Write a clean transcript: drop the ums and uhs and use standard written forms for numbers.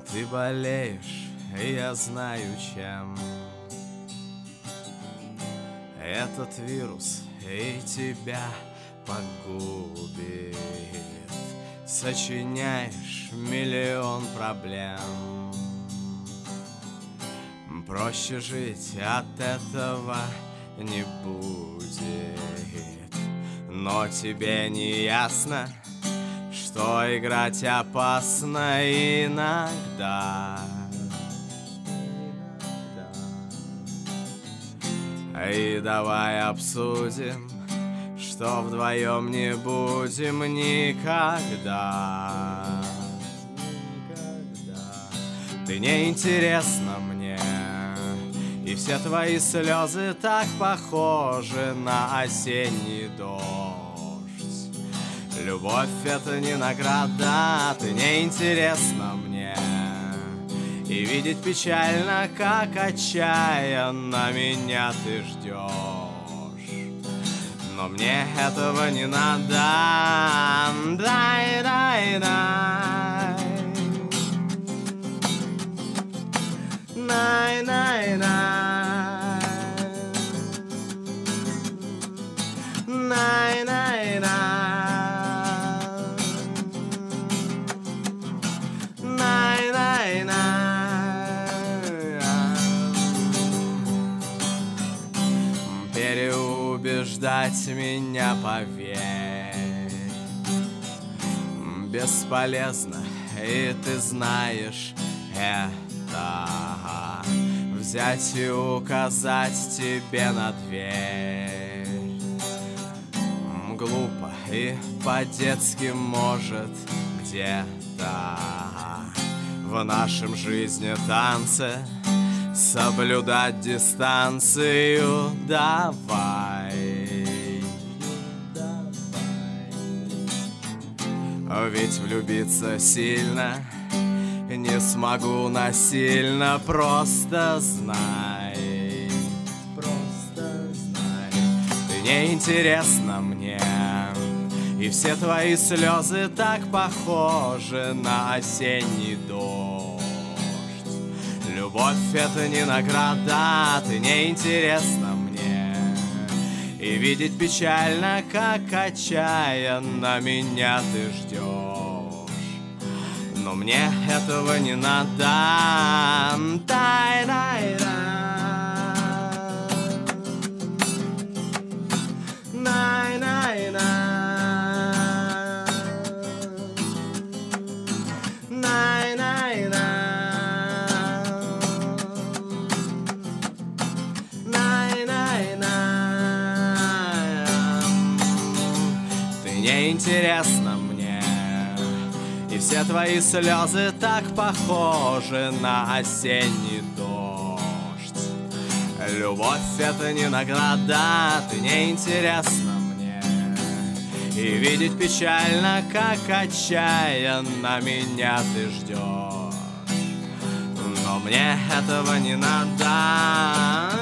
Ты болеешь, я знаю чем. Этот вирус и тебя погубит. Сочиняешь миллион проблем. Проще жить от этого не будет. Но тебе не ясно, что играть опасно иногда. И давай обсудим, что вдвоем не будем никогда. Ты неинтересна мне, и все твои слезы так похожи на осенний дождь. Любовь — это не награда, ты неинтересна мне. И видеть печально, как отчаянно меня ты ждешь. Но мне этого не надо. Дай, дай, дай. Най, най, най. Най, най, най. Най, най, най. Переубеждать меня, поверь, бесполезно, и ты знаешь это. Взять и указать тебе на дверь глупо и по-детски, может, где-то в нашем жизни танце соблюдать дистанцию. Давай, ведь влюбиться сильно не смогу насильно. Просто знай, ты неинтересна мне, и все твои слезы так похожи на осенний дождь. Любовь — это не награда, ты неинтересна мне. И видеть печально, как отчаянно меня ты ждешь. Но мне этого не надо. Тай-дай-дай. Най-най-най. Най-най-най. Неинтересно мне, и все твои слезы так похожи на осенний дождь. Любовь — это не награда, ты неинтересна мне. И видеть печально, как отчаянно меня ты ждешь. Но мне этого не надо.